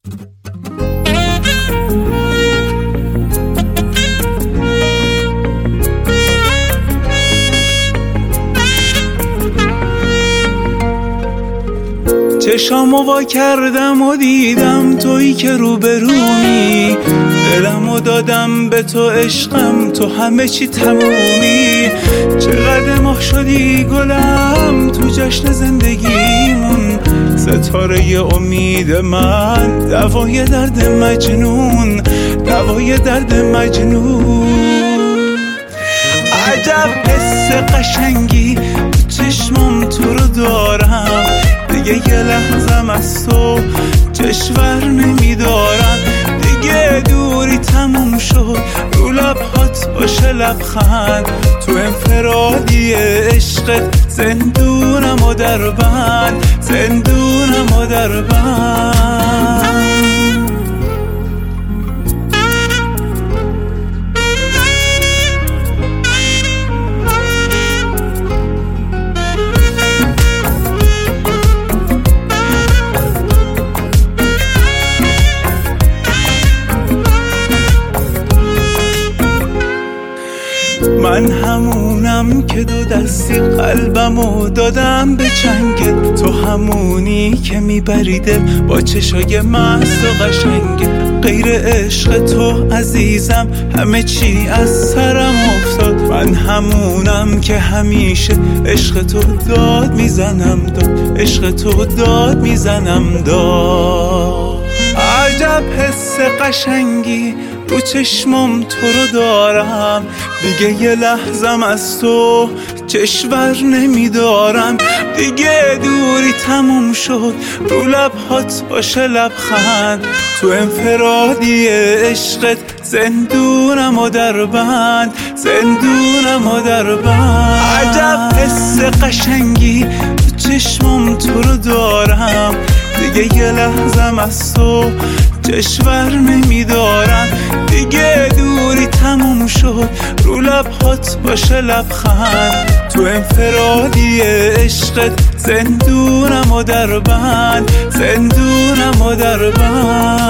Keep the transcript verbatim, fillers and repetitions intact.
چشامو وا کردم و دیدم تویی که روبرومی، دلمو دادم به تو عشقم، تو همه چی تمومی. چقدر ماه شدی گلم تو جشن زندگیمون، ستاره امید من، دوای درد مجنون، دوای درد مجنون. عجب حس قشنگی چشمم تو رو دارم، دیگه یه لحظم از تو کشور نمیدارم. دیگه دوری تموم شد، رو لبهات باشه لبخند، تو انفرادی عشقت زندونم و در بند، زندونم و در بند. من همونم که دو دستی قلبمو دادم به چنگت، تو همونی که میبریده با چشای مست و قشنگت. غیر عشق تو عزیزم همه چی از سرم افتاد، من همونم که همیشه عشق تو داد میزنم داد، عشق تو داد میزنم داد. عجب حس قشنگی رو چشمم تو رو دارم، دیگه یه لحظم از تو کشور نمیدارم. دیگه دوری تموم شد، رو لبهات باشه لبخند، تو انفرادی عشقت زندونم و در بند، زندونم و در بند. عجب حس قشنگی رو چشمم تو رو دارم، دیگه یه لحظم از تو کشور نمیدارم. دیگه دوری تموم شد، رو لبهات باشه لبخند، تو انفرادی عشقت زندونم و در بند، زندونم و در بند.